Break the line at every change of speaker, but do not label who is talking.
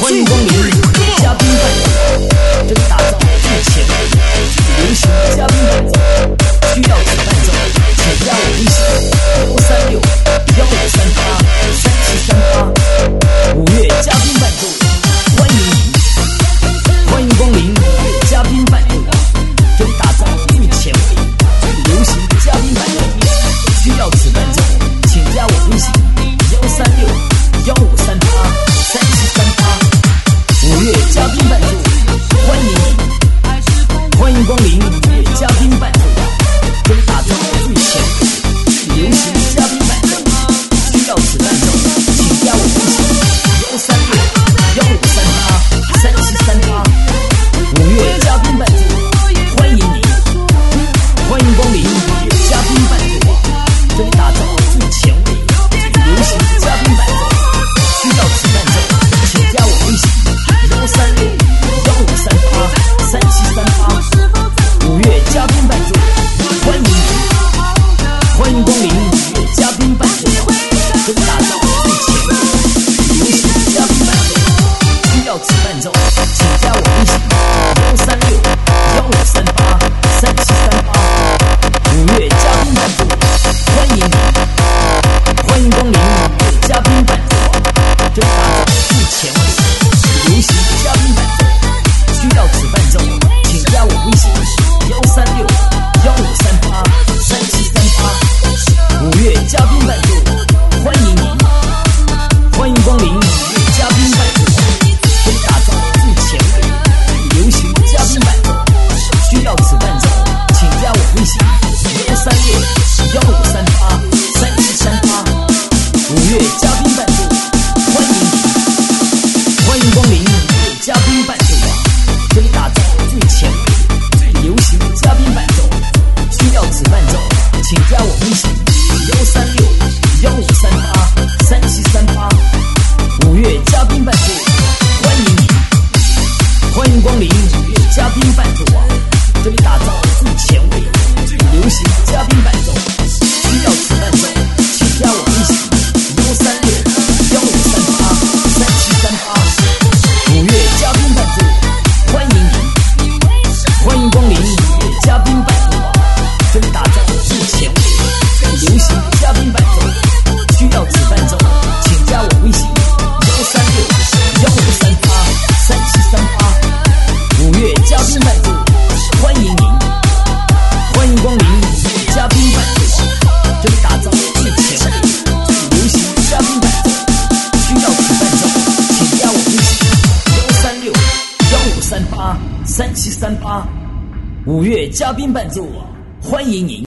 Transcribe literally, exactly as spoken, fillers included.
欢迎光临嘉宾伴奏，真打造最前卫流行嘉宾伴奏，需要此伴奏，请加我微信幺三六幺五三八三七三八。五月嘉宾伴奏，欢迎你，欢迎光临嘉宾伴奏，真打造最前卫流行嘉宾伴奏，需要此伴奏，请加我微信幺三六幺五三八三七三八。五月嘉宾伴奏，欢迎你，欢迎光临五月嘉宾伴奏，真打造最前卫流行嘉宾伴奏，需要此伴奏，请加我微信幺三六幺五三八三七三八。五月嘉宾伴奏，欢迎你，欢迎光临五月嘉宾伴奏，真打造最前卫流行嘉宾伴奏，需要此伴奏，请加我微信幺三六幺五三八三七三八。五月嘉宾伴奏，欢迎你，欢迎光临五月嘉宾伴奏，真打造最前卫流行嘉宾伴奏，需要此伴奏，请加我微信幺三六幺五三八三七三八。五月嘉宾伴奏，欢迎你，欢迎光临五月嘉宾伴奏，真打造最前卫流行嘉宾伴奏，需要此伴奏，请加我微信幺三六幺五三八三七三八。五月嘉宾伴奏，欢迎你，欢迎光临五月嘉宾伴奏，真打造最前卫流行嘉宾伴奏，需要此伴奏，请加我微信幺三六幺五三八三七三八。五月嘉宾伴奏，欢迎你，欢迎光临五月嘉宾伴奏，真打造最前卫流行嘉宾伴奏，需要此伴奏，请加我微信幺三六幺五三八三七三八。五月嘉宾伴奏，欢迎你，欢迎光临五月嘉宾伴奏，真打造最前卫流行嘉宾伴奏，需要此伴奏，请加我微信幺三六幺五三八三七三八。五月嘉宾伴奏，欢迎你，欢迎光临五月嘉宾伴奏，真打造最前卫流行嘉宾伴奏，需要此伴奏，请加我微信幺三六幺五三八三七三八。五月嘉宾伴奏，欢迎你，欢迎光临五月嘉宾伴奏，真打造最前卫流行嘉宾伴奏，需要此伴奏，请加我微信幺三六幺五三八三七三八。五月嘉宾伴奏，欢迎您。